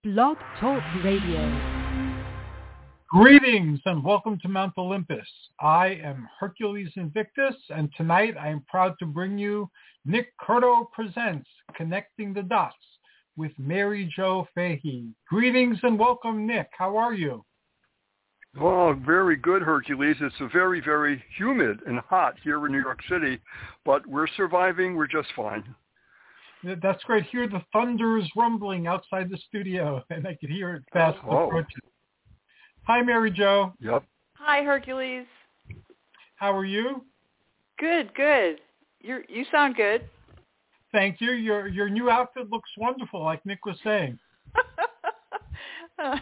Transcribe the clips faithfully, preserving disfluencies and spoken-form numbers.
Blog Talk Radio. Greetings and welcome to Mount Olympus. I am Hercules Invictus, and tonight I am proud to bring you Nick Curto Presents Connecting the Dots with Mary Jo Fahey. Greetings and welcome, Nick. How are you? Well, very good, Hercules. It's a very, very humid and hot here in New York City, but we're surviving. We're just fine. That's great. Hear the thunders rumbling outside the studio, and I can hear it fast oh. approaching. Hi, Mary Jo. Yep. Hi, Hercules. How are you? Good, good. You you sound good. Thank you. Your your new outfit looks wonderful, like Nick was saying. uh,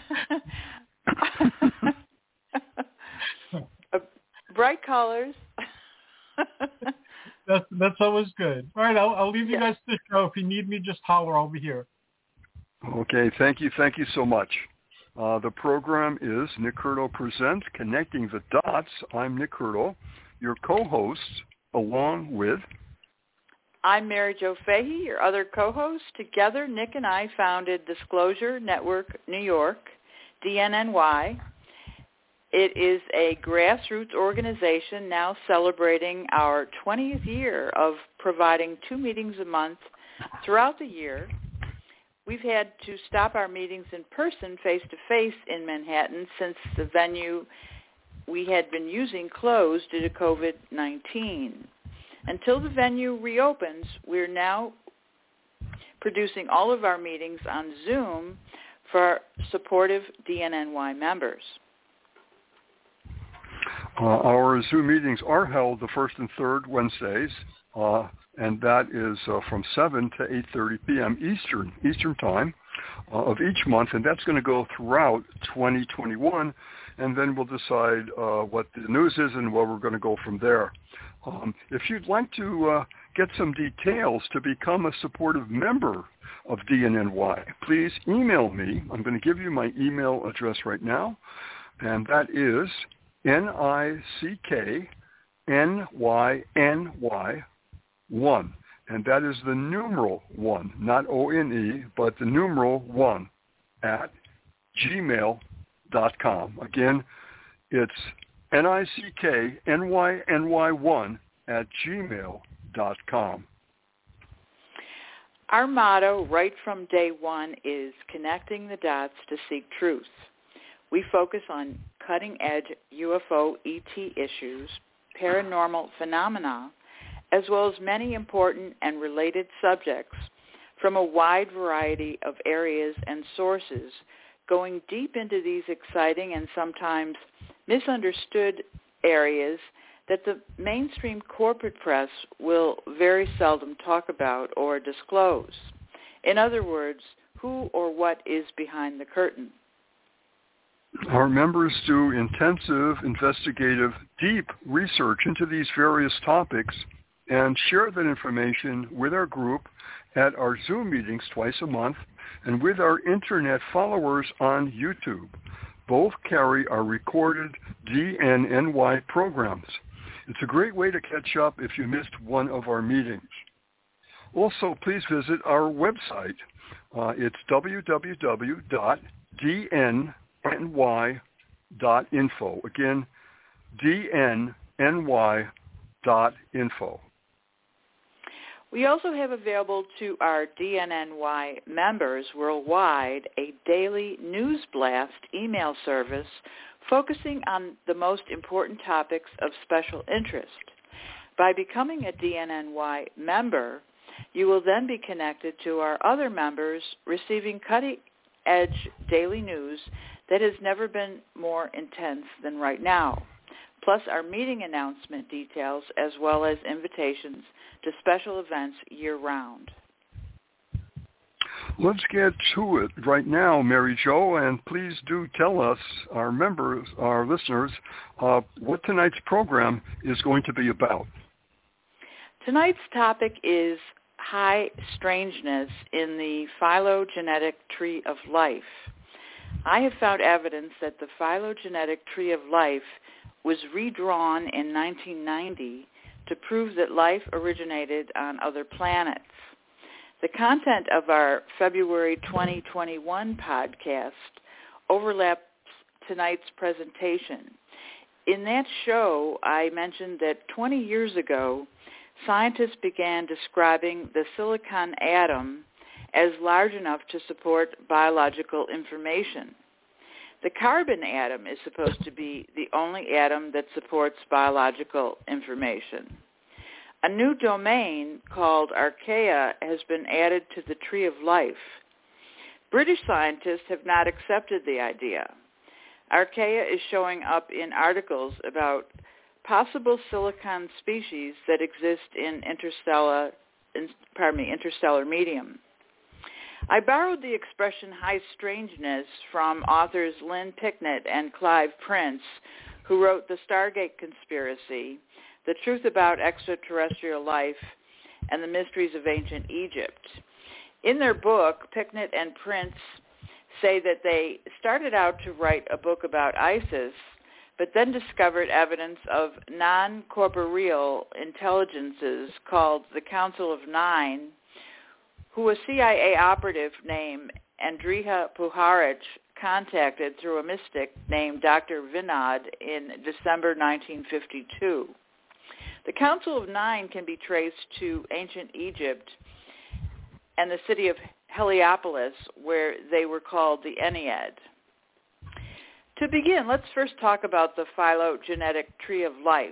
bright colors. That's that's always good. All right, I'll I'll leave you Yeah. guys to the show. If you need me, just holler. I'll be here. Okay. Thank you. Thank you so much. Uh, the program is Nick Curto Presents Connecting the Dots. I'm Nick Curto, your co-host, along with... I'm Mary Jo Fahey, your other co-host. Together, Nick and I founded Disclosure Network New York, D N N Y. It is a grassroots organization now celebrating our twentieth year of providing two meetings a month throughout the year. We've had to stop our meetings in person, face-to-face in Manhattan since the venue we had been using closed due to covid nineteen. Until the venue reopens, we're now producing all of our meetings on Zoom for supportive D N N Y members. Uh, our Zoom meetings are held the first and third Wednesdays, uh, and that is uh, from seven to eight thirty p.m. Eastern Eastern Time uh, of each month, and that's going to go throughout twenty twenty-one, and then we'll decide uh, what the news is and where we're going to go from there. Um, if you'd like to uh, get some details to become a supportive member of D N N Y, please email me. I'm going to give you my email address right now, and that is N I C K N Y N Y one, and that is the numeral one, not O N E, but the numeral one at gmail dot com. Again, it's N I C K N Y N Y one at gmail dot com. Our motto right from day one is connecting the dots to seek truth. We focus on cutting-edge U F O E T issues, paranormal phenomena, as well as many important and related subjects from a wide variety of areas and sources, going deep into these exciting and sometimes misunderstood areas that the mainstream corporate press will very seldom talk about or disclose. In other words, who or what is behind the curtain. Our members do intensive, investigative, deep research into these various topics and share that information with our group at our Zoom meetings twice a month and with our internet followers on YouTube. Both carry our recorded D N N Y programs. It's a great way to catch up if you missed one of our meetings. Also, please visit our website. Uh, it's w w w dot d n n y dot info. Again, d n n y dot info. We also have available to our D N N Y members worldwide a daily news blast email service focusing on the most important topics of special interest. By becoming a D N N Y member, you will then be connected to our other members receiving cutting-edge daily news that has never been more intense than right now, plus our meeting announcement details as well as invitations to special events year-round. Let's get to it right now, Mary Jo, and please do tell us, our members, our listeners, uh, what tonight's program is going to be about. Tonight's topic is high strangeness in the phylogenetic tree of life. I have found evidence that the phylogenetic tree of life was redrawn in nineteen ninety to prove that life originated on other planets. The content of our February twenty twenty-one podcast overlaps tonight's presentation. In that show, I mentioned that twenty years ago, scientists began describing the silicon atom as large enough to support biological information. The carbon atom is supposed to be the only atom that supports biological information. A new domain called archaea has been added to the Tree of Life. British scientists have not accepted the idea. Archaea is showing up in articles about possible silicon species that exist in interstellar, in, pardon me, interstellar medium. I borrowed the expression high strangeness from authors Lynn Picknett and Clive Prince, who wrote The Stargate Conspiracy, The Truth About Extraterrestrial Life, and the Mysteries of Ancient Egypt. In their book, Picknett and Prince say that they started out to write a book about ISIS, but then discovered evidence of non-corporeal intelligences called the Council of Nine, who a C I A operative named Andrija Puharich contacted through a mystic named Doctor Vinod in December nineteen fifty-two. The Council of Nine can be traced to ancient Egypt and the city of Heliopolis, where they were called the Ennead. To begin, let's first talk about the phylogenetic tree of life.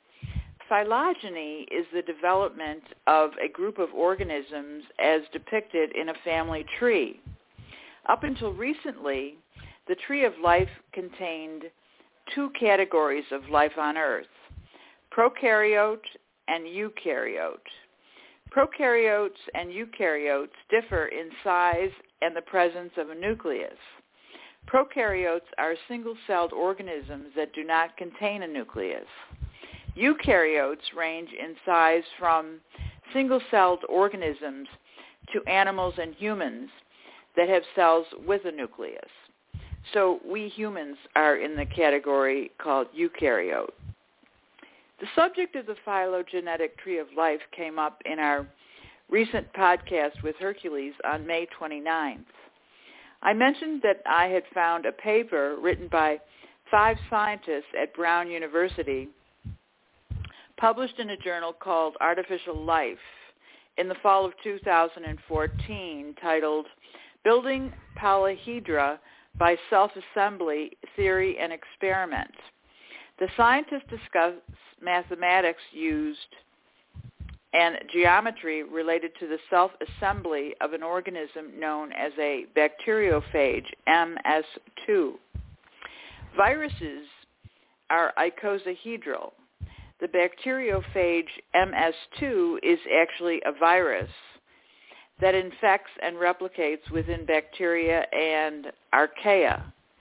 Phylogeny is the development of a group of organisms as depicted in a family tree. Up until recently, the tree of life contained two categories of life on Earth, prokaryote and eukaryote. Prokaryotes and eukaryotes differ in size and the presence of a nucleus. Prokaryotes are single-celled organisms that do not contain a nucleus. Eukaryotes range in size from single-celled organisms to animals and humans that have cells with a nucleus. So we humans are in the category called eukaryote. The subject of the phylogenetic tree of life came up in our recent podcast with Hercules on May twenty-ninth. I mentioned that I had found a paper written by five scientists at Brown University, published in a journal called Artificial Life in the fall of two thousand fourteen, titled Building Polyhedra by Self-Assembly, Theory and Experiment. The scientists discuss mathematics used and geometry related to the self-assembly of an organism known as a bacteriophage, M S two. Viruses are icosahedral. The bacteriophage M S two is actually a virus that infects and replicates within bacteria and archaea.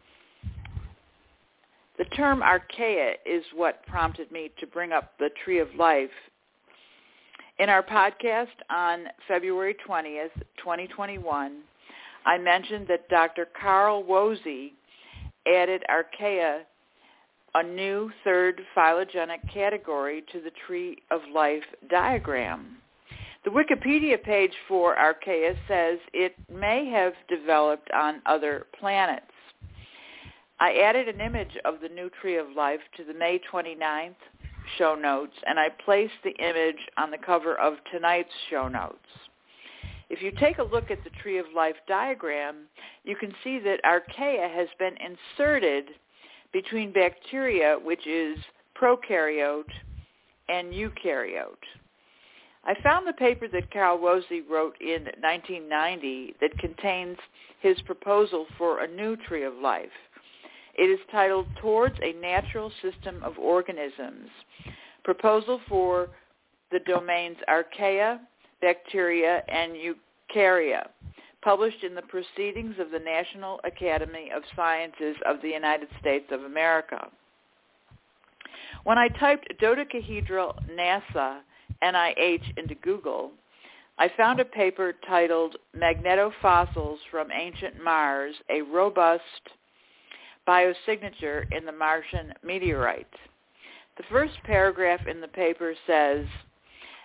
The term archaea is what prompted me to bring up the Tree of Life. In our podcast on February twentieth, twenty twenty-one, I mentioned that Doctor Carl Woese added archaea, a new third phylogenetic category, to the Tree of Life diagram. The Wikipedia page for archaea says it may have developed on other planets. I added an image of the new Tree of Life to the May twenty-ninth show notes, and I placed the image on the cover of tonight's show notes. If you take a look at the Tree of Life diagram, you can see that archaea has been inserted between bacteria, which is prokaryote, and eukaryote. I found the paper that Carl Woese wrote in nineteen ninety that contains his proposal for a new Tree of Life. It is titled Towards a Natural System of Organisms, Proposal for the Domains Archaea, Bacteria, and Eukarya, published in the Proceedings of the National Academy of Sciences of the United States of America. When I typed dodecahedral NASA N I H into Google, I found a paper titled Magnetofossils from Ancient Mars, a Robust Biosignature in the Martian Meteorite. The first paragraph in the paper says,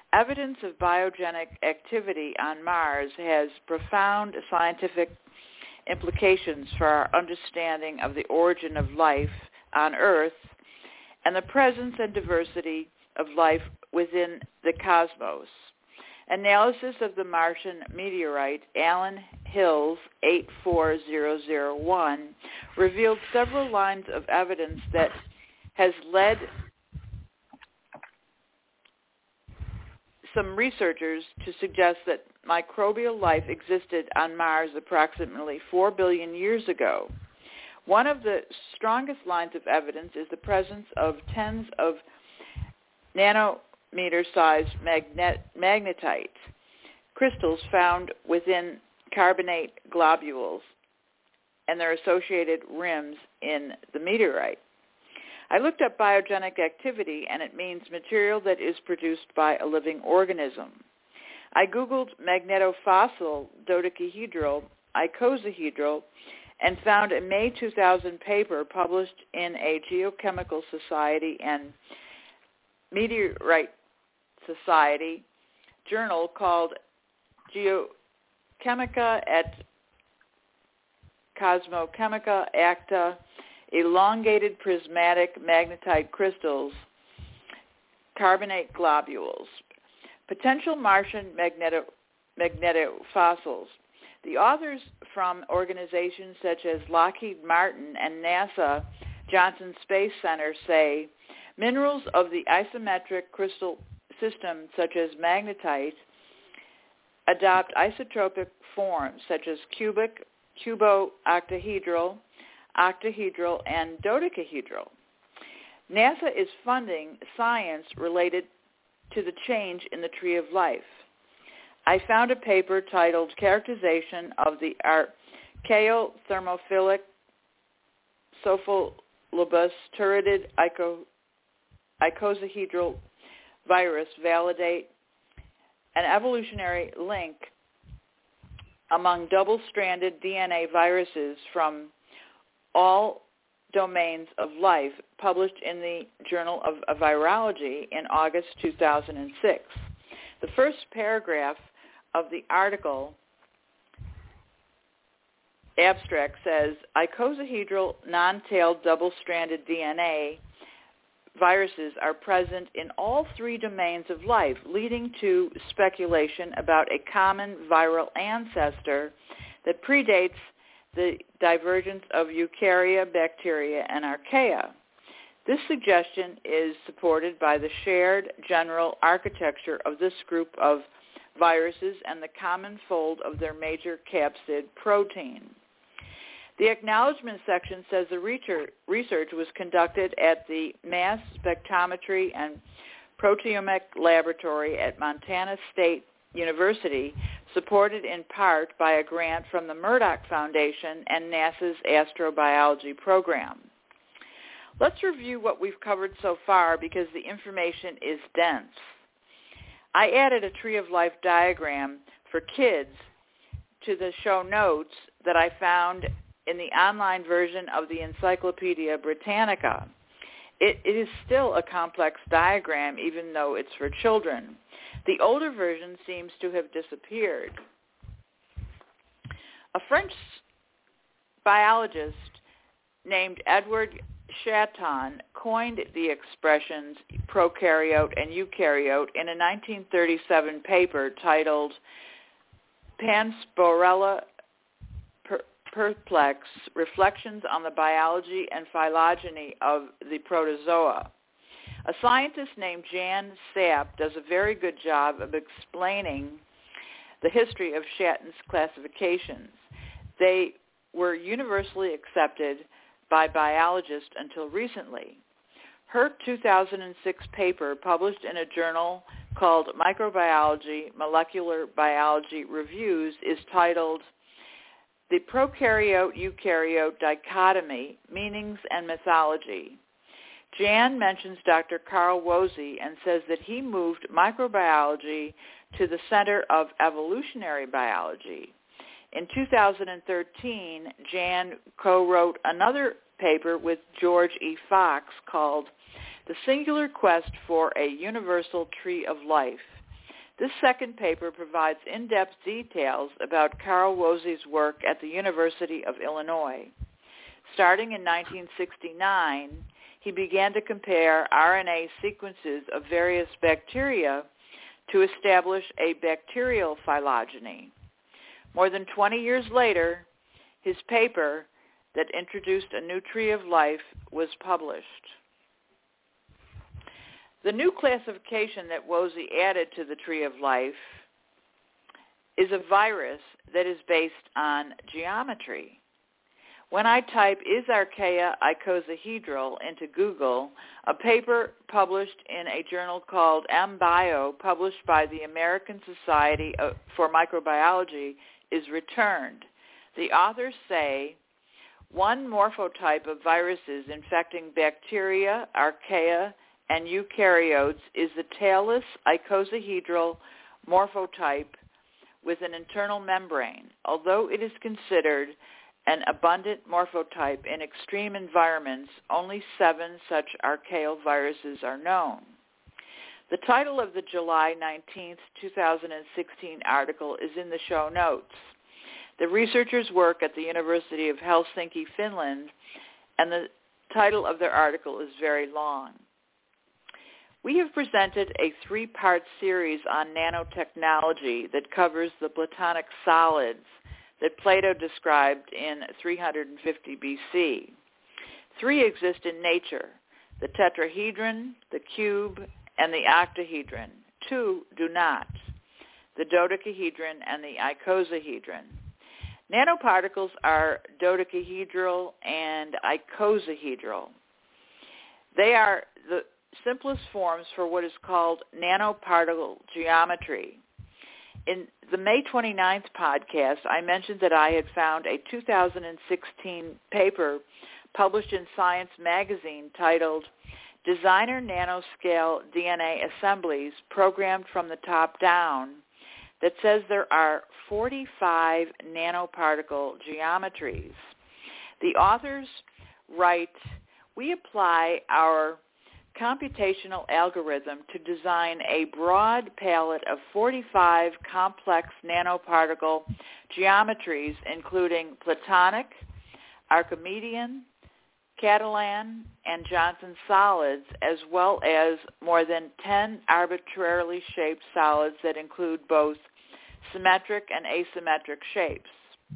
evidence of biogenic activity on Mars has profound scientific implications for our understanding of the origin of life on Earth and the presence and diversity of life within the cosmos. Analysis of the Martian meteorite Allen Hills eight four zero zero one revealed several lines of evidence that has led some researchers to suggest that microbial life existed on Mars approximately four billion years ago. One of the strongest lines of evidence is the presence of tens of nanometer-sized magnet- magnetite crystals found within carbonate globules and their associated rims in the meteorite. I looked up biogenic activity, and it means material that is produced by a living organism. I Googled magnetofossil dodecahedral icosahedral and found a May two thousand paper published in a Geochemical Society and Meteorite Society journal called Geochemica et Cosmochemica Acta, Elongated Prismatic Magnetite Crystals, Carbonate Globules, Potential Martian magneto, Magnetofossils. The authors from organizations such as Lockheed Martin and NASA Johnson Space Center say minerals of the isometric crystal system, such as magnetite, adopt isotropic forms such as cubic, cubo-octahedral, octahedral, and dodecahedral. NASA is funding science related to the change in the tree of life. I found a paper titled Characterization of the Archaeothermophilic Cephalobus Turritid Ico- Icosahedral Virus Validate an evolutionary link among double-stranded D N A viruses from all domains of life, published in the Journal of Virology in August two thousand six. The first paragraph of the article abstract says, icosahedral non-tailed double-stranded D N A viruses are present in all three domains of life, leading to speculation about a common viral ancestor that predates the divergence of eukarya, bacteria, and archaea. This suggestion is supported by the shared general architecture of this group of viruses and the common fold of their major capsid protein. The acknowledgement section says the research was conducted at the Mass Spectrometry and Proteomic Laboratory at Montana State University, supported in part by a grant from the Murdoch Foundation and NASA's astrobiology program. Let's review what we've covered so far because the information is dense. I added a tree of life diagram for kids to the show notes that I found in the online version of the Encyclopedia Britannica. It, it is still a complex diagram, even though it's for children. The older version seems to have disappeared. A French biologist named Edward Chaton coined the expressions prokaryote and eukaryote in a nineteen thirty-seven paper titled Pansporella Perplex, Reflections on the Biology and Phylogeny of the Protozoa. A scientist named Jan Sapp does a very good job of explaining the history of Chaton's classifications. They were universally accepted by biologists until recently. Her two thousand six paper, published in a journal called Microbiology Molecular Biology Reviews, is titled The Prokaryote-Eukaryote Dichotomy, Meanings and Mythology. Jan mentions Doctor Carl Woese and says that he moved microbiology to the center of evolutionary biology. In two thousand thirteen, Jan co-wrote another paper with George E. Fox called The Singular Quest for a Universal Tree of Life. This second paper provides in-depth details about Carl Woese's work at the University of Illinois. Starting in nineteen sixty-nine, he began to compare R N A sequences of various bacteria to establish a bacterial phylogeny. More than twenty years later, his paper that introduced a new tree of life was published. The new classification that Woese added to the tree of life is a virus that is based on geometry. When I type is archaea icosahedral into Google, a paper published in a journal called mBio, published by the American Society for Microbiology, is returned. The authors say one morphotype of viruses infecting bacteria, archaea, and eukaryotes is the tailless icosahedral morphotype with an internal membrane, although it is considered an abundant morphotype in extreme environments. Only seven such archaeal viruses are known. The title of the July nineteenth, two thousand sixteen article is in the show notes. The researchers work at the University of Helsinki, Finland, and the title of their article is very long. We have presented a three-part series on nanotechnology that covers the Platonic solids that Plato described in three hundred fifty B C. Three exist in nature, the tetrahedron, the cube, and the octahedron. Two do not, the dodecahedron and the icosahedron. Nanoparticles are dodecahedral and icosahedral. They are the simplest forms for what is called nanoparticle geometry. In the May twenty-ninth podcast, I mentioned that I had found a two thousand sixteen paper published in Science magazine titled Designer Nanoscale D N A Assemblies Programmed from the Top Down that says there are forty-five nanoparticle geometries. The authors write, we apply our computational algorithm to design a broad palette of forty-five complex nanoparticle geometries, including Platonic, Archimedean, Catalan, and Johnson solids, as well as more than ten arbitrarily shaped solids that include both symmetric and asymmetric shapes.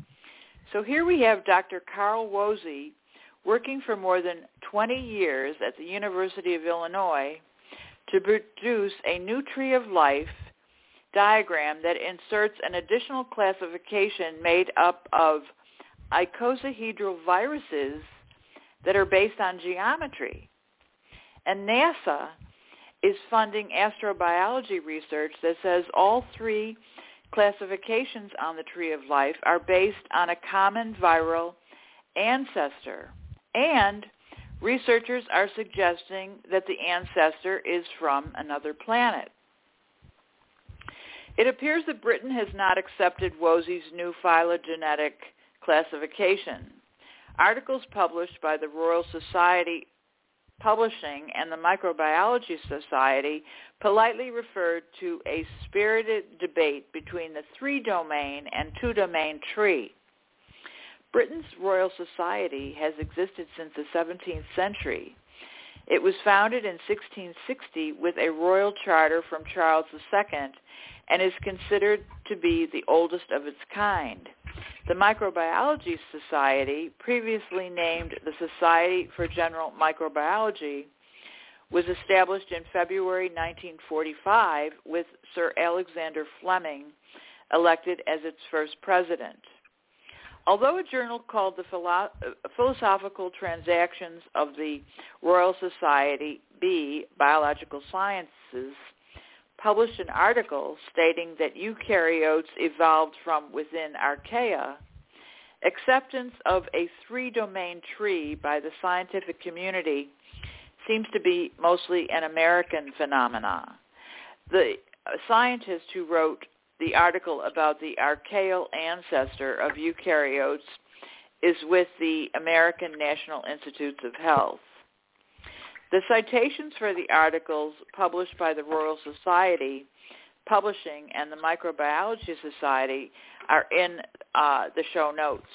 So here we have Doctor Carl Woese working for more than twenty years at the University of Illinois to produce a new tree of life diagram that inserts an additional classification made up of icosahedral viruses that are based on geometry. And NASA is funding astrobiology research that says all three classifications on the tree of life are based on a common viral ancestor. And researchers are suggesting that the ancestor is from another planet. It appears that Britain has not accepted Woese's new phylogenetic classification. Articles published by the Royal Society Publishing and the Microbiology Society politely referred to a spirited debate between the three-domain and two-domain tree. Britain's Royal Society has existed since the seventeenth century. It was founded in sixteen sixty with a royal charter from Charles the Second and is considered to be the oldest of its kind. The Microbiology Society, previously named the Society for General Microbiology, was established in February nineteen forty-five with Sir Alexander Fleming elected as its first president. Although a journal called the Philo- Philosophical Transactions of the Royal Society, B, Biological Sciences, published an article stating that eukaryotes evolved from within archaea, acceptance of a three-domain tree by the scientific community seems to be mostly an American phenomenon. The scientist who wrote the article about the archaeal ancestor of eukaryotes is with the American National Institutes of Health. The citations for the articles published by the Royal Society Publishing and the Microbiology Society are in uh, the show notes.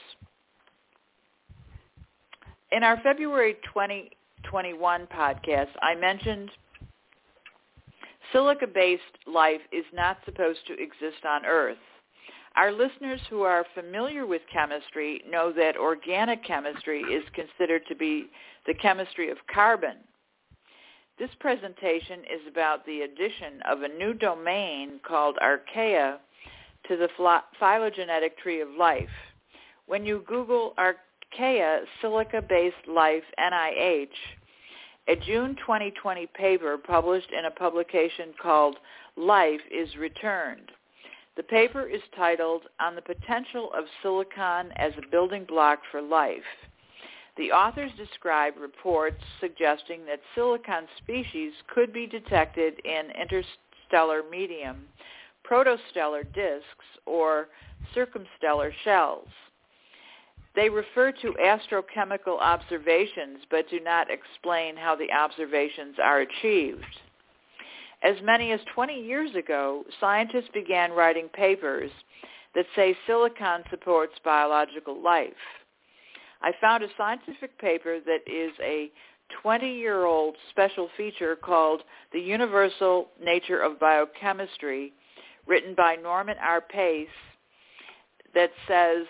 In our February twenty twenty-one podcast, I mentioned silica-based life is not supposed to exist on Earth. Our listeners who are familiar with chemistry know that organic chemistry is considered to be the chemistry of carbon. This presentation is about the addition of a new domain called Archaea to the phylogenetic tree of life. When you Google Archaea silica-based life N I H, a June twenty twenty paper published in a publication called Life is Returned. The paper is titled On the Potential of Silicon as a Building Block for Life. The authors describe reports suggesting that silicon species could be detected in interstellar medium, protostellar disks, or circumstellar shells. They refer to astrochemical observations but do not explain how the observations are achieved. As many as twenty years ago, scientists began writing papers that say silicon supports biological life. I found a scientific paper that is a twenty-year-old special feature called The Universal Nature of Biochemistry, written by Norman R. Pace, that says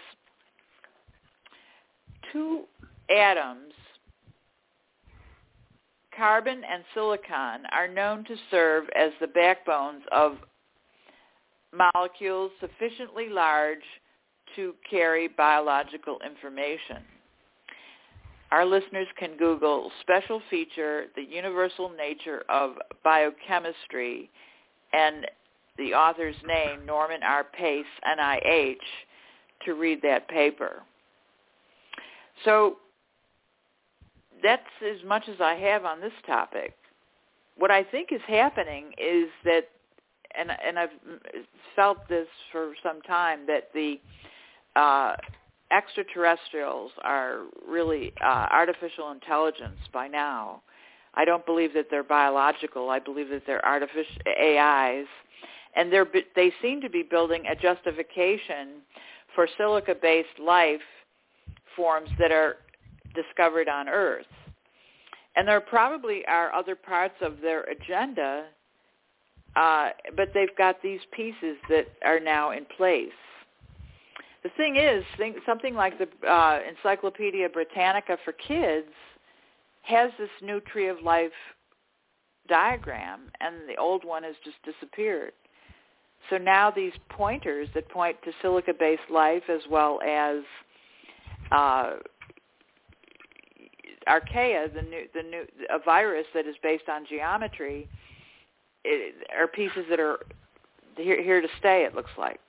two atoms, carbon and silicon, are known to serve as the backbones of molecules sufficiently large to carry biological information. Our listeners can Google special feature, The Universal Nature of Biochemistry, and the author's name, Norman R. Pace, N I H, to read that paper. So that's as much as I have on this topic. What I think is happening is that, and, and I've felt this for some time, that the uh, extraterrestrials are really uh, artificial intelligence by now. I don't believe that they're biological. I believe that they're artificial A Is, and they're they seem to be building a justification for silica-based life forms that are discovered on Earth. And there probably are other parts of their agenda, uh, but they've got these pieces that are now in place. The thing is, think, something like the uh, Encyclopedia Britannica for kids has this new tree of life diagram, and the old one has just disappeared. So now these pointers that point to silica-based life, as well as uh, Archaea, the new, the new, a virus that is based on geometry, it, are pieces that are here, here to stay, it looks like.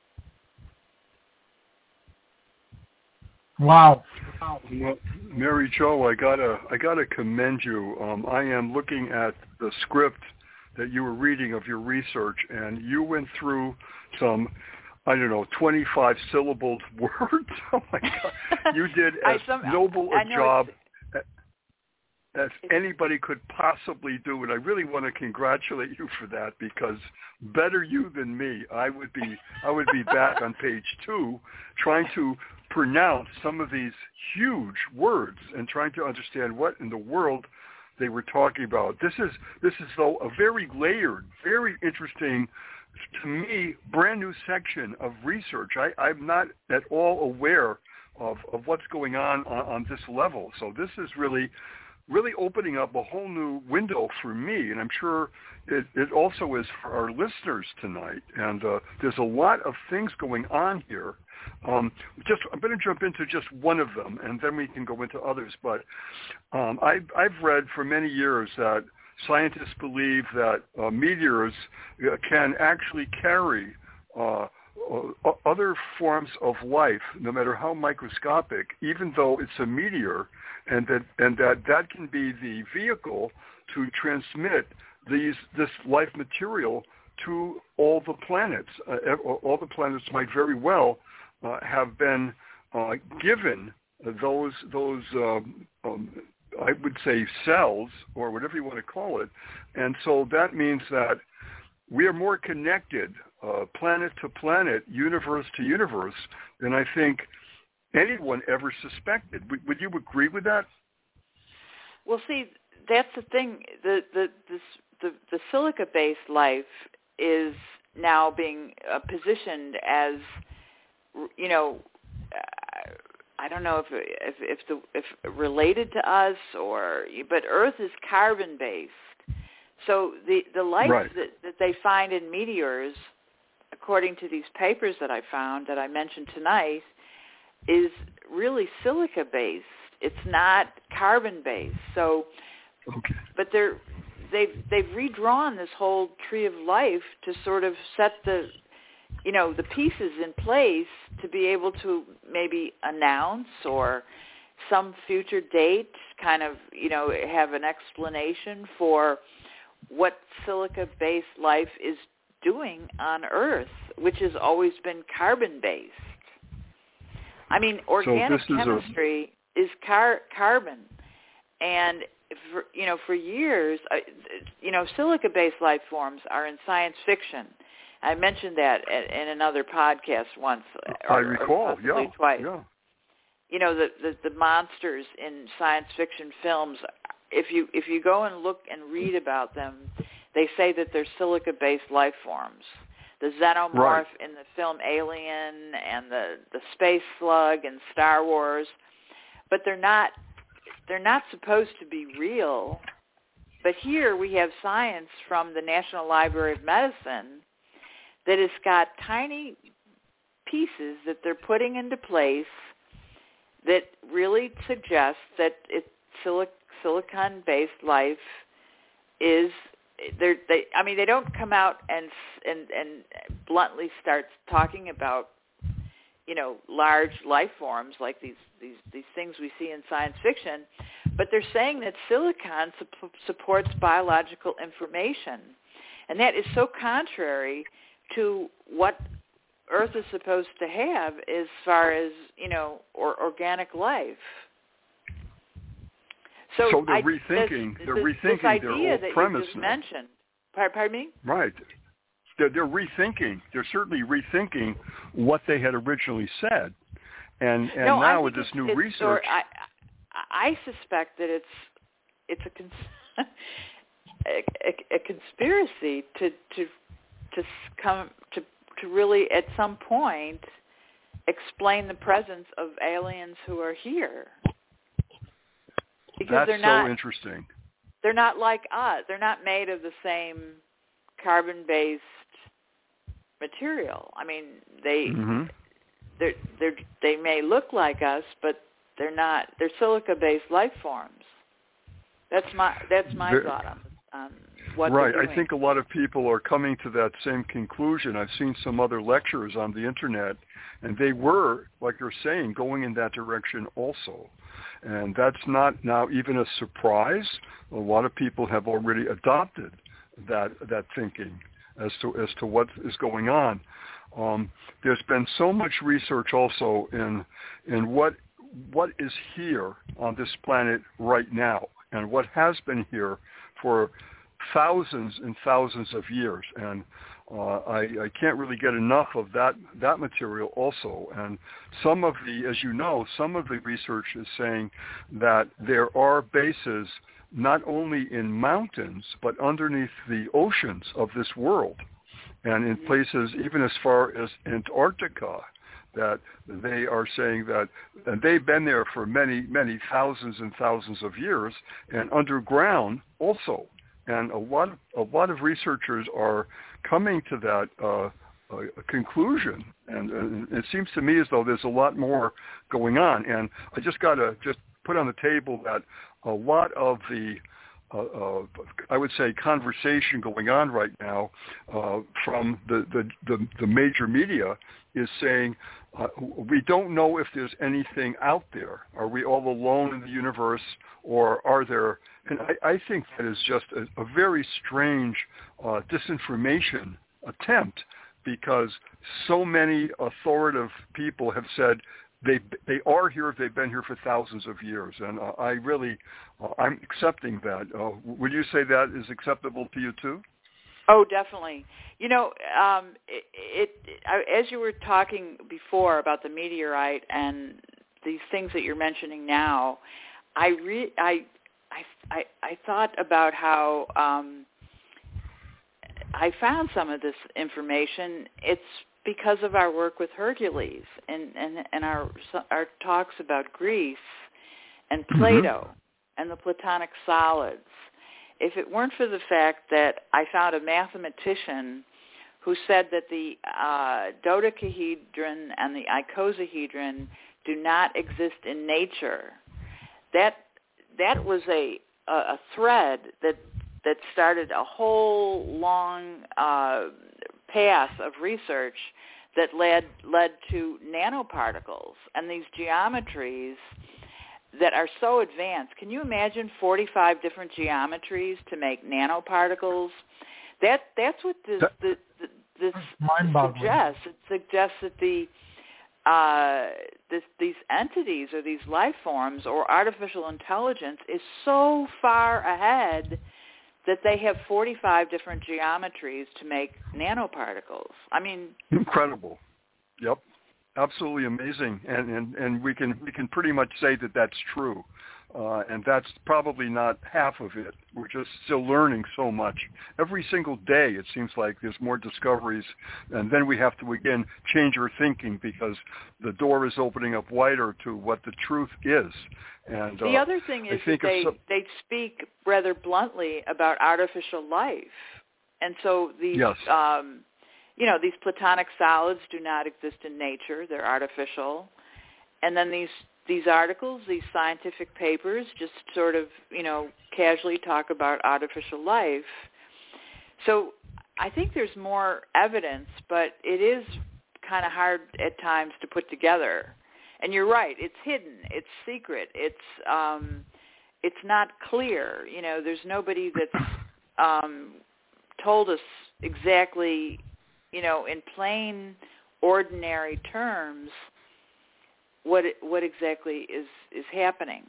Wow. Well, Mary Jo, I gotta, I gotta commend you. Um, I am looking at the script that you were reading of your research, and you went through some, I don't know, twenty-five syllabled words. Oh my God! You did as some, noble a job as anybody could possibly do, and I really want to congratulate you for that, because better you than me. I would be, I would be back on page two, trying to pronounce some of these huge words and trying to understand what in the world they were talking about. This is this is though a very layered, very interesting, to me, brand new section of research. I, I'm not at all aware of, of what's going on, on on this level. So this is really, really opening up a whole new window for me, and I'm sure it, it also is for our listeners tonight. And uh, there's a lot of things going on here. Um, just I'm going to jump into just one of them, and then we can go into others. But um, I, I've read for many years that scientists believe that uh, meteors uh, can actually carry uh, uh, other forms of life, no matter how microscopic, even though it's a meteor, and that and that that can be the vehicle to transmit these this life material to all the planets. Uh, all the planets might very well Uh, have been uh, given those those um, um, I would say cells, or whatever you want to call it, and so that means that we are more connected, uh, planet to planet, universe to universe, than I think anyone ever suspected. Would, would you agree with that? Well, see, that's the thing. The the this, the, the silica-based life is now being uh, positioned as, you know, uh, I don't know if if if, the, if related to us or, but Earth is carbon-based. So the the life right. that, that they find in meteors, according to these papers that I found that I mentioned tonight, is really silica-based. It's not carbon-based. So, okay. but they're they've they've redrawn this whole tree of life to sort of set the, you know, the pieces in place to be able to maybe announce or some future date kind of, you know, have an explanation for what silica-based life is doing on Earth, which has always been carbon-based. I mean, organic so chemistry is, a... is car- carbon, and for, you know, for years, uh, you know, silica-based life forms are in science fiction. I mentioned that in another podcast once. Or, I recall, or possibly yeah, twice. yeah. You know, the, the the monsters in science fiction films. If you if you go and look and read about them, they say that they're silica-based life forms. The xenomorph right. in the film Alien and the, the space slug in Star Wars, but they're not they're not supposed to be real. But here we have science from the National Library of Medicine that has got tiny pieces that they're putting into place that really suggests that it's silic- silicon-based life is. They're, they, I mean, they don't come out and and and bluntly start talking about, you know, large life forms like these these these things we see in science fiction, but they're saying that silicon su- supports biological information, and that is so contrary to what Earth is supposed to have as far as, you know, or organic life. So, so they're I, rethinking. this, they're this, rethinking this idea their that whole premise you just now. mentioned. Pardon, pardon me? Right. They're, they're rethinking. They're certainly rethinking what they had originally said, and and no, now with this new it's, research, I, I suspect that it's it's a, cons- a, a, a conspiracy to to to come to to really at some point explain the presence of aliens who are here. Because that's they're not, so interesting. They're not like us. They're not made of the same carbon-based material. I mean, they mm-hmm. they they they may look like us, but they're not. They're silica-based life forms. That's my that's my they're, thought on, on what right. they're doing. I think a lot of people are coming to that same conclusion. I've seen some other lectures on the internet, and they were, like you're saying, going in that direction also. And that's not now even a surprise. A lot of people have already adopted that that thinking as to as to what is going on. Um, there's been so much research also in in what what is here on this planet right now, and what has been here for thousands and thousands of years. And uh, I, I can't really get enough of that, that material also. And some of the, as you know, some of the research is saying that there are bases not only in mountains, but underneath the oceans of this world, and in places even as far as Antarctica, that they are saying that, and they've been there for many, many thousands and thousands of years, and underground also. And a lot, a lot of researchers are coming to that uh, uh, conclusion, and, and it seems to me as though there's a lot more going on. And I just got to just put on the table that a lot of the, uh, uh, I would say, conversation going on right now uh, from the, the, the, the major media is saying, uh, we don't know if there's anything out there. Are we all alone in the universe, or are there... And I, I think that is just a, a very strange uh, disinformation attempt, because so many authoritative people have said they they are here, they've been here for thousands of years, and uh, I really, uh, I'm accepting that. Uh, would you say that is acceptable to you too? Oh, definitely. You know, um, it, it, it as you were talking before about the meteorite and these things that you're mentioning now, I re, I, I, I, I thought about how um, I found some of this information. It's because of our work with Hercules and, and, and our our talks about Greece and Plato mm-hmm. and the Platonic solids. If it weren't for the fact that I found a mathematician who said that the uh, dodecahedron and the icosahedron do not exist in nature, that that was a a thread that that started a whole long uh, path of research that led led to nanoparticles and these geometries that are so advanced. Can you imagine forty-five different geometries to make nanoparticles? That that's what this the, the, this suggests. It suggests that the uh, this, these entities or these life forms or artificial intelligence is so far ahead that they have forty-five different geometries to make nanoparticles. I mean, incredible. Yep. Absolutely amazing, and, and, and we can we can pretty much say that that's true, uh, and that's probably not half of it. We're just still learning so much. Every single day it seems like there's more discoveries, and then we have to again change our thinking because the door is opening up wider to what the truth is. And the uh, other thing is that they, so- they speak rather bluntly about artificial life, and so these... Yes. Um, You know, these platonic solids do not exist in nature. They're artificial. And then these these articles, these scientific papers, just sort of, you know, casually talk about artificial life. So I think there's more evidence, but it is kind of hard at times to put together. And you're right. It's hidden. It's secret. It's um, it's not clear. You know, there's nobody that's um, told us exactly, you know, in plain, ordinary terms, what what exactly is, is happening?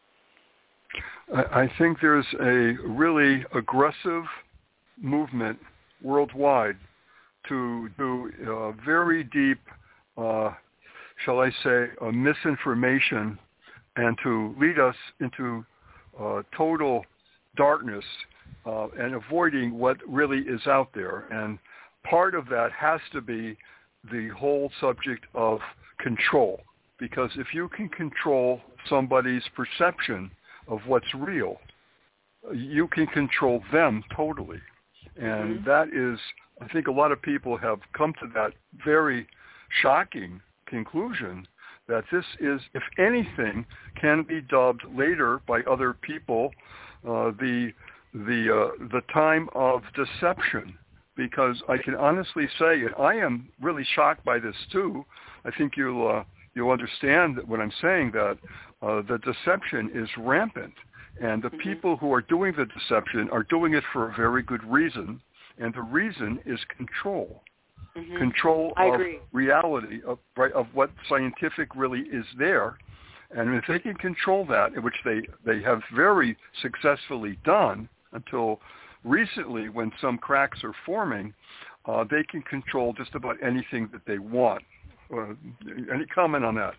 I think there's a really aggressive movement worldwide to do uh, very deep, uh, shall I say, uh, misinformation and to lead us into uh, total darkness uh, and avoiding what really is out there. And part of that has to be the whole subject of control, because if you can control somebody's perception of what's real, you can control them totally. And mm-hmm. that is, I think a lot of people have come to that very shocking conclusion that this is, if anything, can be dubbed later by other people uh, the the uh, the time of deception. Because I can honestly say, and I am really shocked by this too. I think you'll uh, you'll understand when I'm saying that uh, the deception is rampant, and the mm-hmm. people who are doing the deception are doing it for a very good reason, and the reason is control, mm-hmm. control I of agree. reality, of right, of what scientific really is there, and if they can control that, which they they have very successfully done until recently, when some cracks are forming, uh, they can control just about anything that they want. Uh, any comment on that?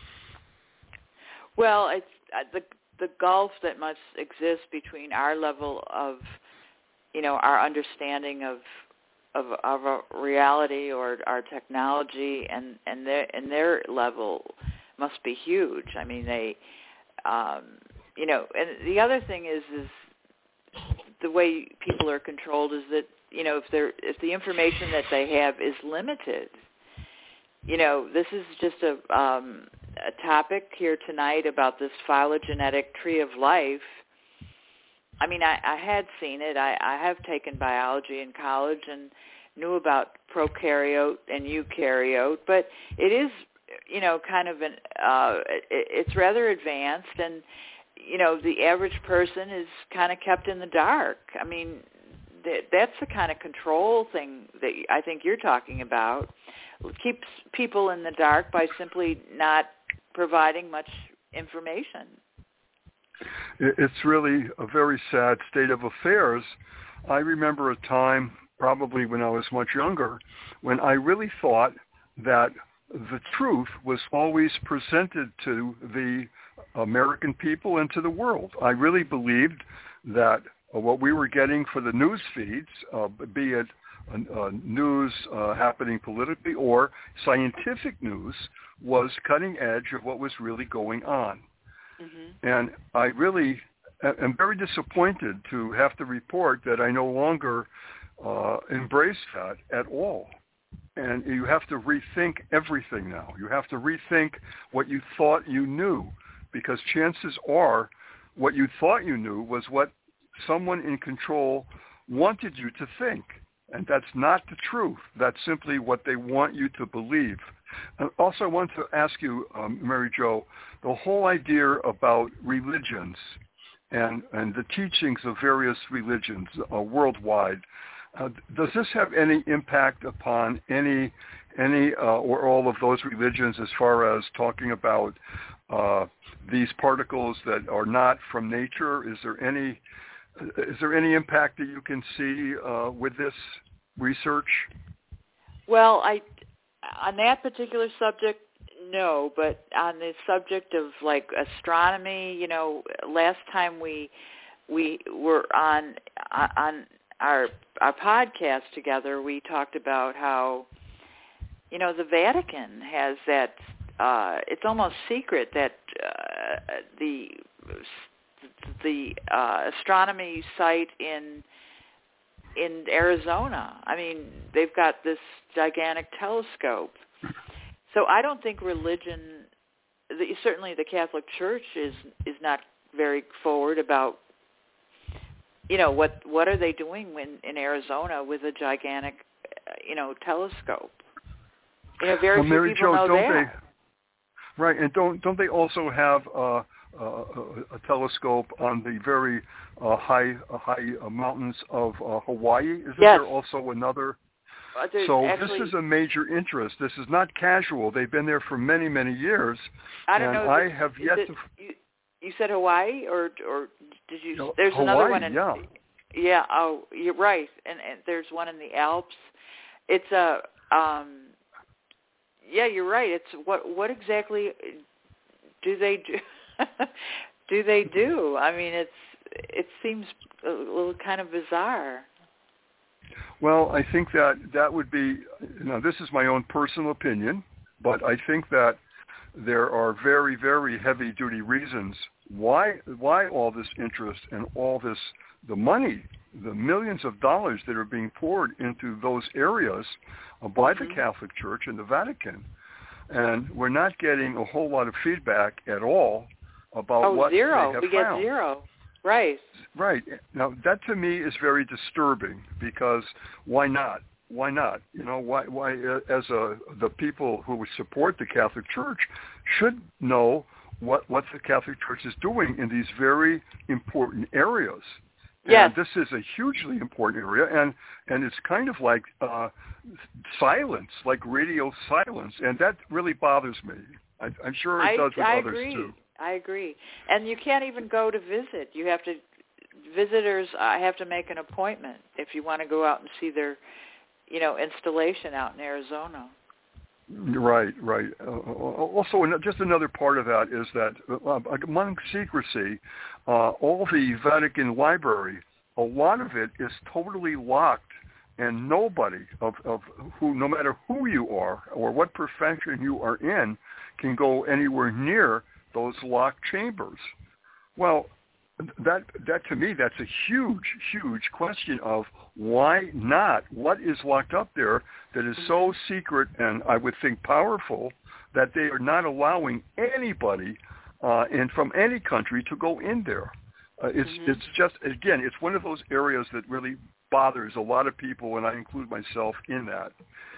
Well, it's uh, the the gulf that must exist between our level of, you know, our understanding of of, of a reality or our technology, and and their and their level must be huge. I mean, they, um, you know, and the other thing is is. the way people are controlled is that, you know, if they're if the information that they have is limited, you know, this is just a um, a topic here tonight about this phylogenetic tree of life. I mean, I, I had seen it. I, I have taken biology in college and knew about prokaryote and eukaryote, but it is, you know, kind of an uh, it, it's rather advanced, and you know, the average person is kind of kept in the dark. I mean, th- that's the kind of control thing that I think you're talking about. It keeps people in the dark by simply not providing much information. It's really a very sad state of affairs. I remember a time probably when I was much younger, when I really thought that the truth was always presented to the American people and to the world. I really believed that uh, what we were getting for the news feeds, uh, be it uh, news uh, happening politically or scientific news, was cutting edge of what was really going on. Mm-hmm. And I really am very disappointed to have to report that I no longer uh, embrace that at all. And you have to rethink everything now. You have to rethink what you thought you knew, because chances are what you thought you knew was what someone in control wanted you to think. And that's not the truth. That's simply what they want you to believe. And also, I want to ask you, um, Mary Jo, the whole idea about religions and, and the teachings of various religions uh, worldwide, uh, does this have any impact upon any any uh, or all of those religions as far as talking about uh, these particles that are not from nature? Is there any is there any impact that you can see uh, with this research? Well, I on that particular subject, no, but on the subject of like astronomy, you know, last time we we were on on our our podcast together, we talked about how, you know, the Vatican has that. Uh, it's almost secret that uh, the the uh, astronomy site in in Arizona. I mean, they've got this gigantic telescope. So I don't think religion, the, certainly the Catholic Church is is not very forward about, you know, what what are they doing when, in Arizona with a gigantic, uh, you know, telescope? You know, very well, few Mary people Jo, know don't that. They, right, and don't don't they also have uh, uh, a telescope on the very uh, high uh, high uh, mountains of uh, Hawaii? Isn't yes. there also another? Uh, so actually, this is a major interest. This is not casual. They've been there for many, many years. I don't and know. I This, have yet it, to. You, you said Hawaii, or or did you? No, there's Hawaii, another one in. Yeah. Yeah. Oh, you're right. And, and there's one in the Alps. It's a. Um, yeah, you're right. It's what what exactly do they do? do they do? I mean, it's it seems a little kind of bizarre. Well, I think that that would be, you know, this is my own personal opinion, but I think that there are very, very heavy-duty reasons why why all this interest and all this, the money, the millions of dollars that are being poured into those areas uh, by mm-hmm. the Catholic Church and the Vatican. And we're not getting a whole lot of feedback at all about oh, what zero. they have we found. We get zero. Right. Right. Now, that to me is very disturbing, because why not? Why not? You know, why, why uh, as a, the people who would support the Catholic Church should know what, what the Catholic Church is doing in these very important areas. Yes. And this is a hugely important area, and, and it's kind of like uh, silence, like radio silence, and that really bothers me. I, I'm sure it I, does with I others agree. too. I agree. And you can't even go to visit. You have to, visitors uh, have to make an appointment if you want to go out and see their, you know, installation out in Arizona. Right, right. Uh, also, just another part of that is that uh, among secrecy, uh, all the Vatican library, a lot of it is totally locked, and nobody of, of who, no matter who you are or what profession you are in, can go anywhere near those locked chambers. Well, that that to me, that's a huge, huge question of why not? What is locked up there that is so secret and I would think powerful that they are not allowing anybody uh, and from any country to go in there? Uh, it's mm-hmm. it's just, again, it's one of those areas that really bothers a lot of people, and I include myself in that.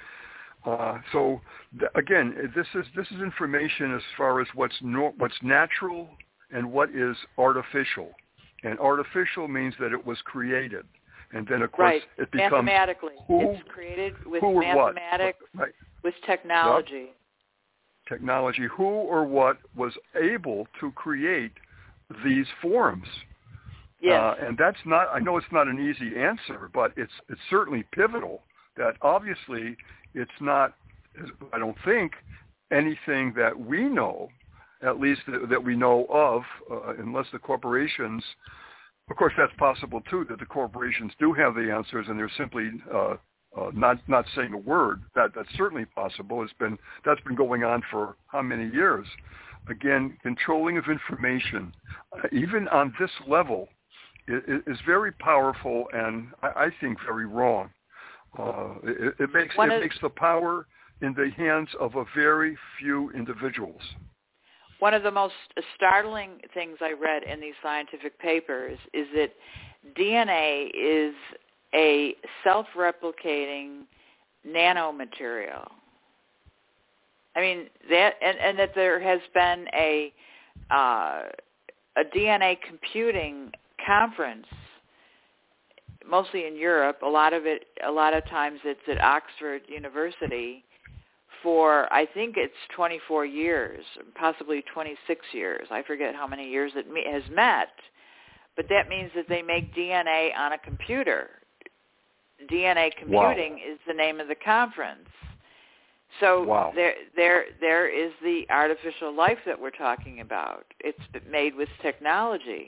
Uh, so th- again, this is this is information as far as what's no, what's natural and what is artificial. And artificial means that it was created, and then of course right. it becomes mathematically. Who, it's created with who mathematics, right. with technology. Yep. Technology. Who or what was able to create these forms? Yes. Uh, and that's not, I know it's not an easy answer, but it's it's certainly pivotal that obviously it's not, I don't think, anything that we know, at least that, that we know of, uh, unless the corporations, of course that's possible too, that the corporations do have the answers and they're simply uh, uh, not not saying a word. That That's certainly possible. It's been, that's been going on for how many years? Again, controlling of information, uh, even on this level, is, is very powerful and I, I think very wrong. Uh, it, it makes One it of, makes the power in the hands of a very few individuals. One of the most startling things I read in these scientific papers is that D N A is a self-replicating nanomaterial. I mean that, and, and that there has been a uh, a D N A computing conference, mostly in Europe. A lot of it, a lot of times, it's at Oxford University for I think it's twenty-four years, possibly twenty-six years. I forget how many years it has met, but that means that they make D N A on a computer. D N A computing Wow. is the name of the conference. So wow. there, there, there is the artificial life that we're talking about. It's made with technology.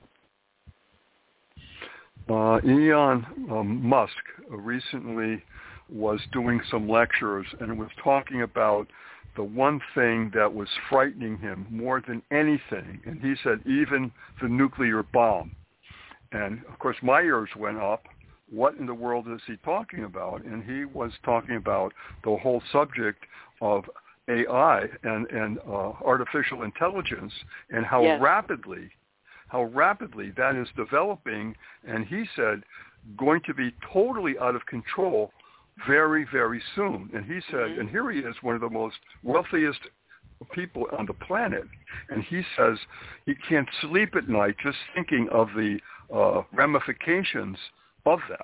Uh, Elon um, Musk recently was doing some lectures and was talking about the one thing that was frightening him more than anything, and he said even the nuclear bomb. And, of course, my ears went up. What in the world is he talking about? And he was talking about the whole subject of A I and, and uh, artificial intelligence and how yes. rapidly, how rapidly that is developing. And he said going to be totally out of control very, very soon. And he said, mm-hmm. and here he is, one of the most wealthiest people on the planet, and he says he can't sleep at night just thinking of the uh, ramifications of that.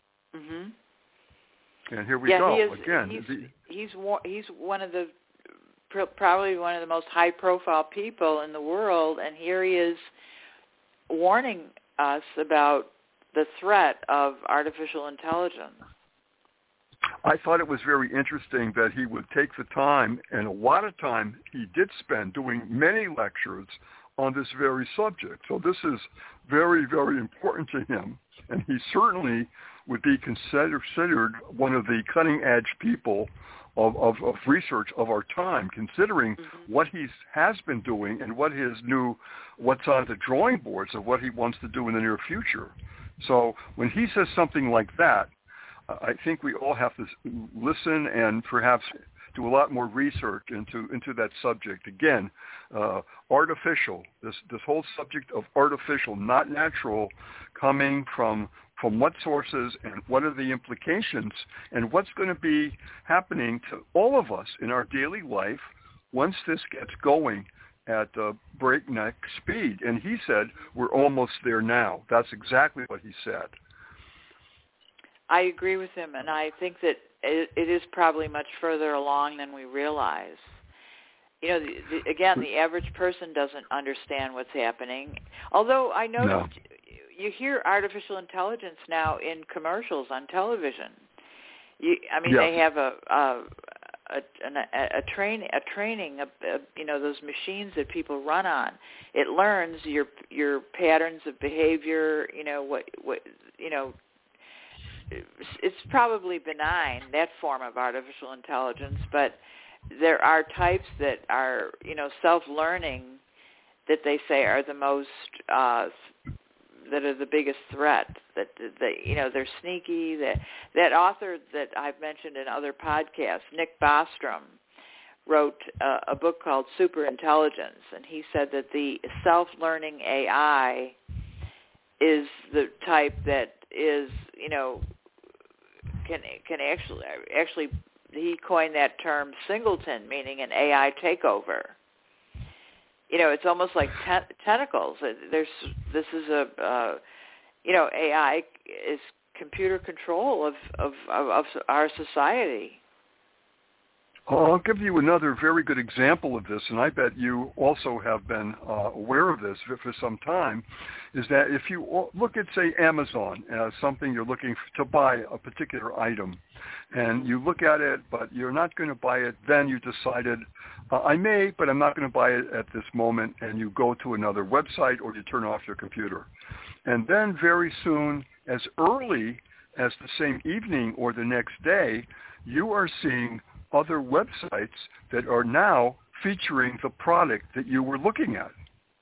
Mm-hmm. And here we yeah, go he is, again. He's, the, he's he's one of the probably one of the most high-profile people in the world, and here he is warning us about the threat of artificial intelligence. I thought it was very interesting that he would take the time, and a lot of time he did spend doing many lectures on this very subject. So this is very, very important to him, and he certainly would be considered one of the cutting-edge people of, of, of research of our time, considering mm-hmm. what he has been doing and what his new, what's on the drawing boards of what he wants to do in the near future. So when he says something like that, I think we all have to listen and perhaps do a lot more research into, into that subject. Again, uh, artificial, this, this whole subject of artificial, not natural, coming from from what sources and what are the implications and what's going to be happening to all of us in our daily life once this gets going at uh, breakneck speed. And he said, we're almost there now. That's exactly what he said. I agree with him, and I think that it, it is probably much further along than we realize. You know, the, the, again, the average person doesn't understand what's happening. Although I noticed no. you hear artificial intelligence now in commercials on television. You, I mean, yes. they have a a, a, a, a, train, a training, a, a, you know, those machines that people run on. It learns your your patterns of behavior. You know what what you know. It's probably benign, that form of artificial intelligence, but there are types that are, you know, self-learning that they say are the most, uh, that are the biggest threat, that, that you know, they're sneaky. That, that author that I've mentioned in other podcasts, Nick Bostrom, wrote uh, a book called Superintelligence, and he said that the self-learning A I is the type that is, you know, can can actually actually he coined that term singleton, meaning an A I takeover. You know, it's almost like ten- tentacles. There's this is a uh, you know A I is computer control of of, of, of our society. I'll give you another very good example of this, and I bet you also have been uh, aware of this for, for some time, is that if you look at, say, Amazon as something you're looking to buy a particular item, and you look at it, but you're not going to buy it, then you decided, uh, I may, but I'm not going to buy it at this moment, and you go to another website or you turn off your computer. And then very soon, as early as the same evening or the next day, you are seeing other websites that are now featuring the product that you were looking at.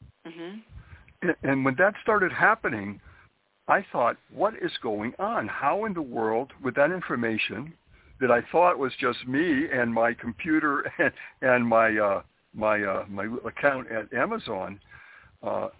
Mm-hmm. And when that started happening, I thought, what is going on? How in the world, with that information that I thought was just me and my computer and, and my uh, my uh, my account at Amazon, uh,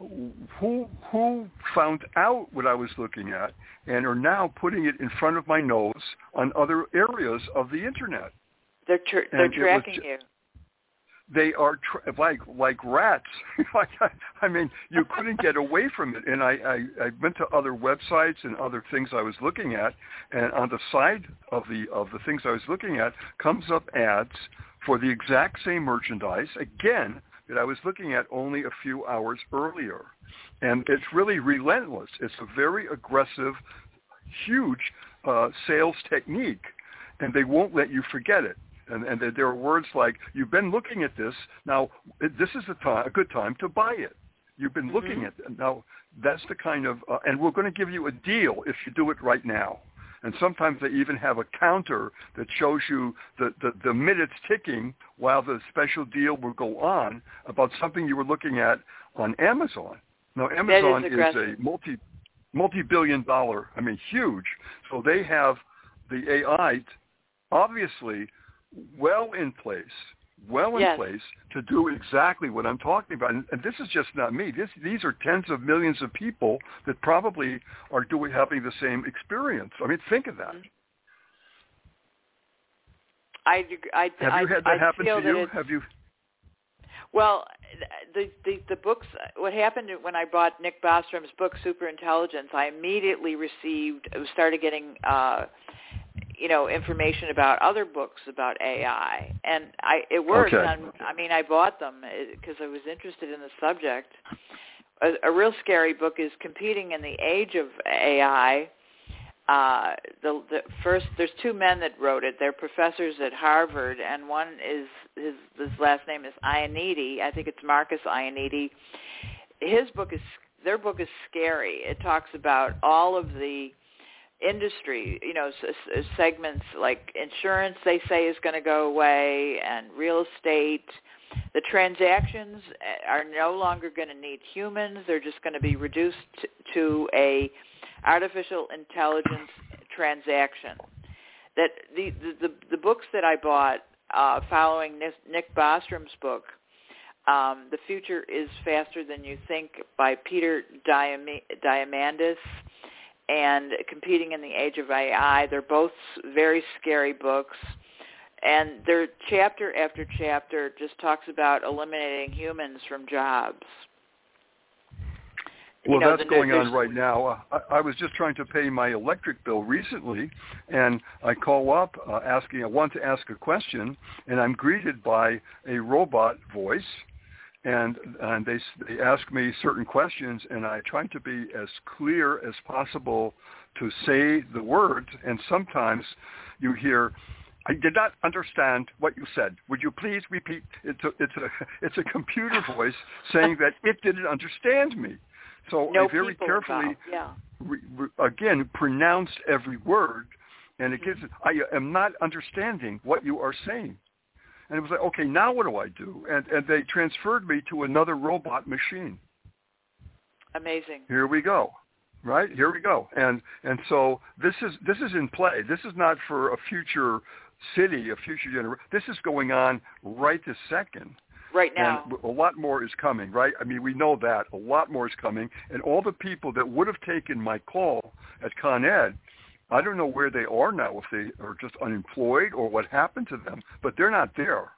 who who found out what I was looking at and are now putting it in front of my nose on other areas of the internet? They're tr- they're tracking ju- you. They are tra- like like rats. like I, I mean, you couldn't get away from it. And I, I, I went to other websites and other things I was looking at, and on the side of the of the things I was looking at comes up ads for the exact same merchandise again that I was looking at only a few hours earlier. And it's really relentless. It's a very aggressive, huge uh, sales technique, and they won't let you forget it. And, and there are words like, you've been looking at this, now this is a, time, a good time to buy it. You've been mm-hmm. looking at it. Now, that's the kind of, uh, and we're going to give you a deal if you do it right now. And sometimes they even have a counter that shows you the, the, the minutes ticking while the special deal will go on about something you were looking at on Amazon. Now, Amazon is, is a multi, multi-billion dollar, I mean, huge. So they have the A I, obviously, well in place, well in yes. place to do exactly what I'm talking about. And, and this is just not me. This, these are tens of millions of people that probably are doing having the same experience. I mean, think of that. I, I, Have I, you had that I happen feel to you? That Have you? Well, the, the the books. What happened when I bought Nick Bostrom's book, Superintelligence? I immediately received, started getting. Uh, you know, information about other books about A I. And I, it worked. Okay. On, I mean, I bought them because I was interested in the subject. A, a real scary book is Competing in the Age of A I. Uh, the, the first, there's two men that wrote it. They're professors at Harvard, and one is, his, his last name is Ioannidis. I think it's Marcus Ioannidis. His book is, their book is scary. It talks about all of the industry, you know, s- segments like insurance, they say, is going to go away, and real estate. The transactions are no longer going to need humans. They're just going to be reduced t- to a artificial intelligence transaction. That the the, the books that I bought uh, following Nick, Nick Bostrom's book, um, The Future is Faster Than You Think by Peter Diam- Diamandis, and Competing in the Age of A I. They're both very scary books, and they're chapter after chapter just talks about eliminating humans from jobs. Well, you know, that's the, going on right now. I, I was just trying to pay my electric bill recently, and I call up uh, asking, I want to ask a question, and I'm greeted by a robot voice. And, and they, they ask me certain questions, and I try to be as clear as possible to say the words. And sometimes you hear, I did not understand what you said. Would you please repeat? It's a, it's a, it's a computer voice saying that it didn't understand me. So no I very carefully, yeah. re, re, again, pronounced every word, and it gives, I am not understanding what you are saying. And it was like, okay, now what do I do? And and they transferred me to another robot machine. Amazing. Here we go, right? Here we go. And and so this is this is in play. This is not for a future city, a future generation. This is going on right this second. Right now. And a lot more is coming, right? I mean, we know that. A lot more is coming. And all the people that would have taken my call at Con Ed, I don't know where they are now, if they are just unemployed or what happened to them, but they're not there.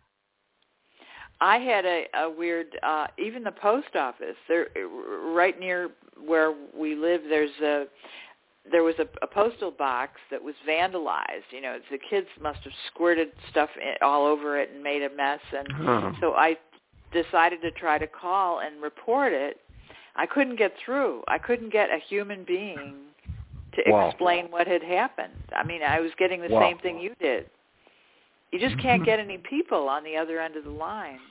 I had a, a weird, uh, even the post office, there, right near where we live, there's a, there was a, a postal box that was vandalized. You know, the kids must have squirted stuff in, all over it and made a mess. And huh. so I decided to try to call and report it. I couldn't get through. I couldn't get a human being to wow. explain what had happened. I mean, I was getting the wow. same thing you did. You just can't get any people on the other end of the line.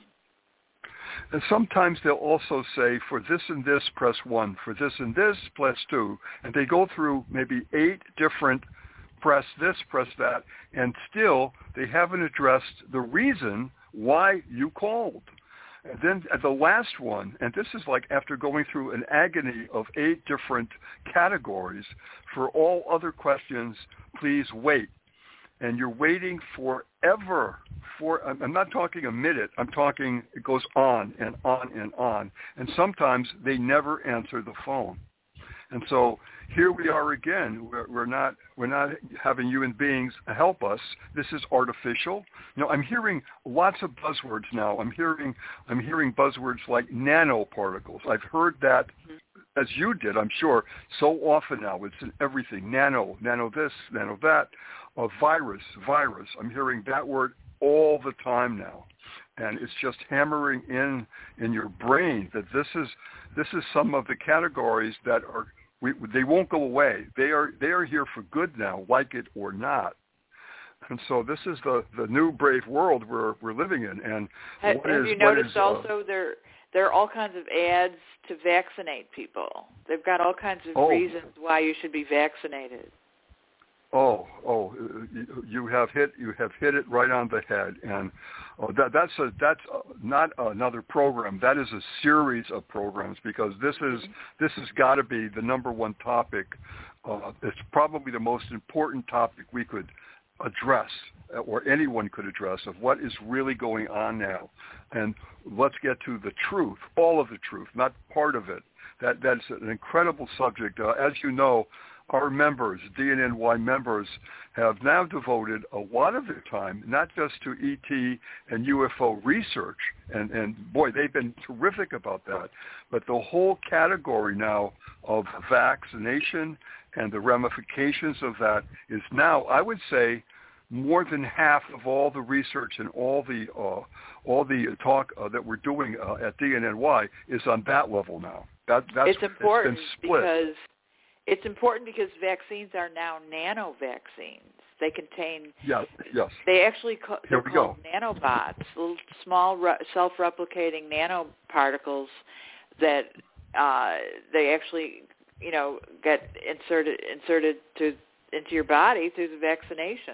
And sometimes they'll also say, for this and this, press one. For this and this, press two. And they go through maybe eight different press this, press that, and still they haven't addressed the reason why you called. And then at the last one, and this is like after going through an agony of eight different categories, for all other questions, please wait. And you're waiting forever. For I'm not talking a minute. I'm talking it goes on and on and on. And sometimes they never answer the phone. And so here we are again. We're, we're not we're not having human beings help us. This is artificial. You know, I'm hearing lots of buzzwords now. I'm hearing I'm hearing buzzwords like nanoparticles. I've heard that, as you did, I'm sure, so often now. It's in everything. Nano, nano this, nano that. A virus, virus. I'm hearing that word all the time now. And it's just hammering in in your brain that this is this is some of the categories that are we, they won't go away. They are they are here for good now, like it or not. And so this is the, the new brave world we're we're living in. And have, what have is, you noticed is, uh, also there there are all kinds of ads to vaccinate people. They've got all kinds of oh. reasons why you should be vaccinated. Oh, oh, you have hit you have hit it right on the head, and oh, that that's a that's not another program. That is a series of programs, because this is this has got to be the number one topic. Uh, it's probably the most important topic we could address, or anyone could address, of what is really going on now. And let's get to the truth, all of the truth, not part of it. That that's an incredible subject. Uh, as you know, our members, D N N Y members, have now devoted a lot of their time, not just to E T and U F O research, and, and boy, they've been terrific about that, but the whole category now of vaccination and the ramifications of that is now, I would say, more than half of all the research and all the uh, all the talk uh, that we're doing uh, at D N N Y is on that level now. That, that's, it's important it's been split. because it's important because vaccines are now nano vaccines. They contain yeah, yes. They actually call, they're Here we called go. nanobots, little small re- self-replicating nanoparticles that uh, they actually you know get inserted inserted to into your body through the vaccination.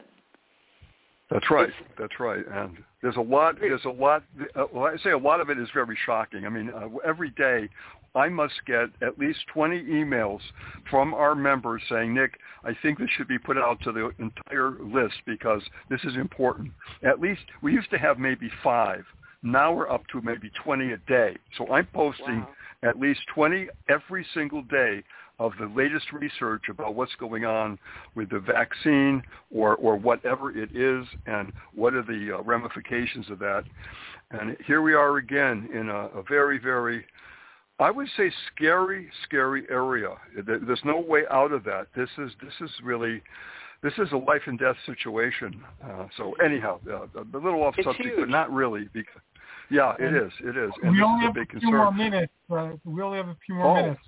That's right. That's right. And there's a lot. There's a lot. Uh, well, I say a lot of it is very shocking. I mean, uh, every day I must get at least twenty emails from our members saying, Nick, I think this should be put out to the entire list because this is important. At least we used to have maybe five. Now we're up to maybe twenty a day. So I'm posting wow. at least twenty every single day of the latest research about what's going on with the vaccine or, or whatever it is, and what are the uh, ramifications of that. And here we are again in a, a very, very, I would say scary, scary area. There's no way out of that. This is this is really, this is a life and death situation. Uh, so anyhow, uh, a little off it's subject, huge. but not really. Because, yeah, it and is. It is. And we this only is a have big a few concern. more minutes. Uh, we only have a few more Oh. minutes.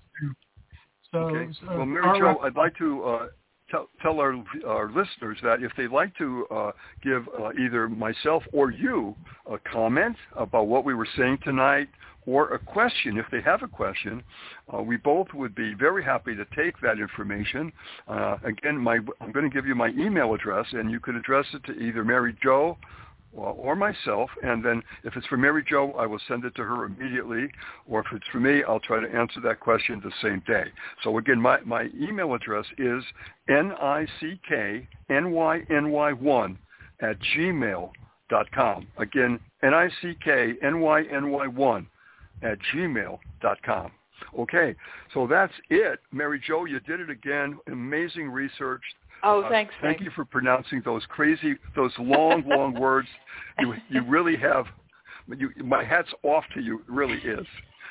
So, Okay. so Well, Mary our- Jo, I'd like to uh, tell, tell our, our listeners that if they'd like to uh, give uh, either myself or you a comment about what we were saying tonight, or a question, if they have a question, uh, we both would be very happy to take that information. Uh, again, my, I'm going to give you my email address, and you could address it to either Mary Jo or myself, and then if it's for Mary Jo, I will send it to her immediately, or if it's for me, I'll try to answer that question the same day. So again, my, my email address is N I C K N Y N Y one at gmail dot com. Again, N I C K N Y N Y one at gmail dot com. Okay, so that's it. Mary Jo, you did it again. Amazing research. Oh, Uh, thanks. thank Nick. you for pronouncing those crazy, those long, long words. You you really have. You, my hat's off to you. It really is.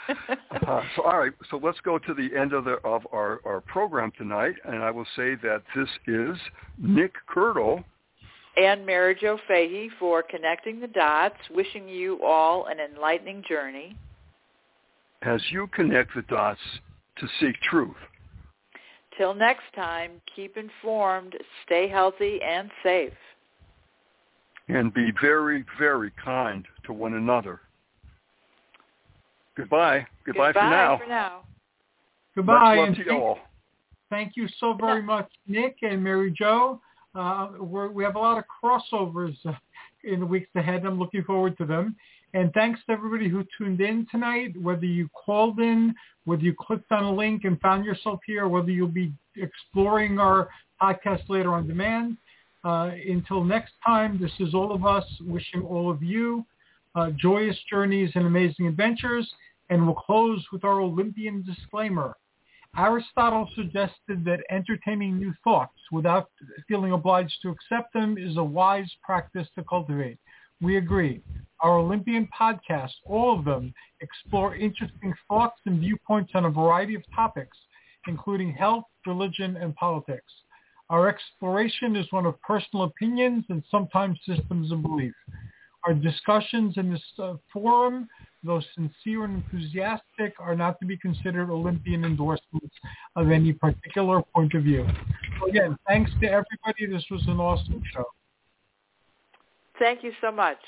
uh, so all right, so let's go to the end of the of our, our program tonight, and I will say that this is Nick Curto and Mary Jo Fahey for Connecting the Dots, wishing you all an enlightening journey as you connect the dots to seek truth. Till next time, keep informed, stay healthy and safe. And be very, very kind to one another. Goodbye. Goodbye, Goodbye for now. for now. Goodbye. Much love and to you thank, all. thank you so very much, Nick and Mary Jo. Uh, we're, we have a lot of crossovers uh, in the weeks ahead. I'm looking forward to them. And thanks to everybody who tuned in tonight, whether you called in, whether you clicked on a link and found yourself here, whether you'll be exploring our podcast later on demand. Uh, until next time, this is all of us wishing all of you uh, joyous journeys and amazing adventures. And we'll close with our Olympian disclaimer. Aristotle suggested that entertaining new thoughts without feeling obliged to accept them is a wise practice to cultivate. We agree. Our Olympian podcasts, all of them, explore interesting thoughts and viewpoints on a variety of topics, including health, religion, and politics. Our exploration is one of personal opinions and sometimes systems of belief. Our discussions in this uh, forum, though sincere and enthusiastic, are not to be considered Olympian endorsements of any particular point of view. So again, thanks to everybody. This was an awesome show. Thank you so much.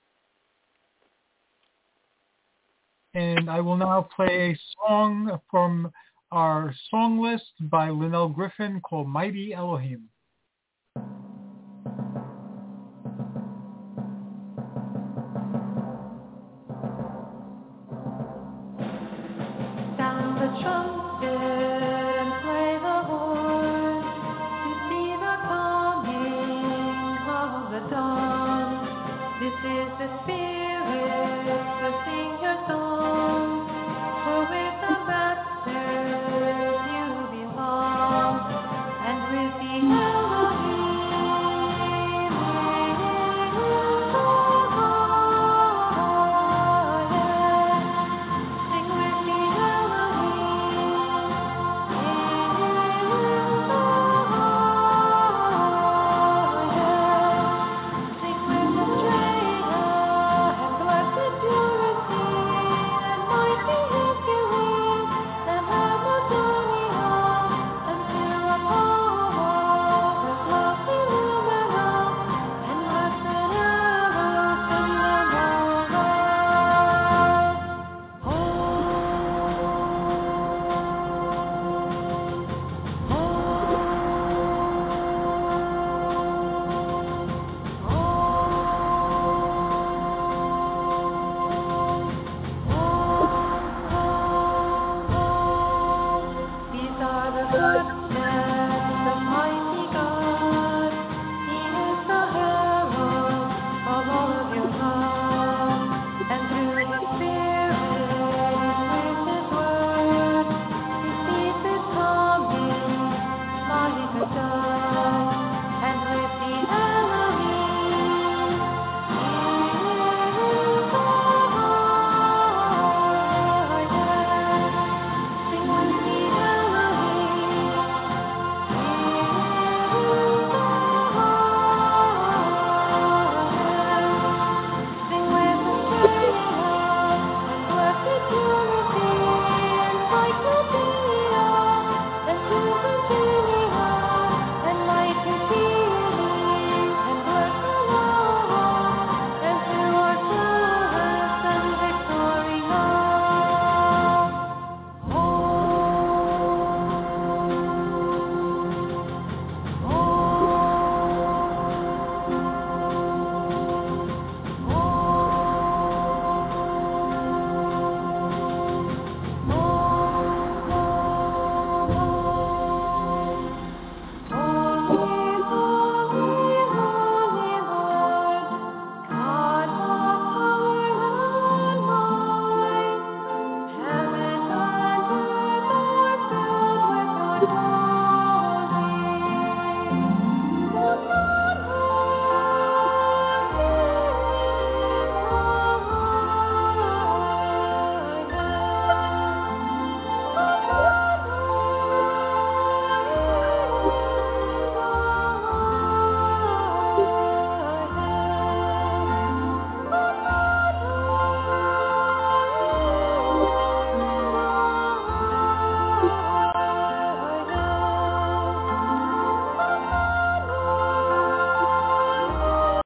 And I will now play a song from our song list by Linnell Griffin called Mighty Elohim. Sound the trumpet and play the horn to see the coming of the dawn. This is the spirit, so sing your song, for with the masters you belong, and with the Elohim sing with the These are the good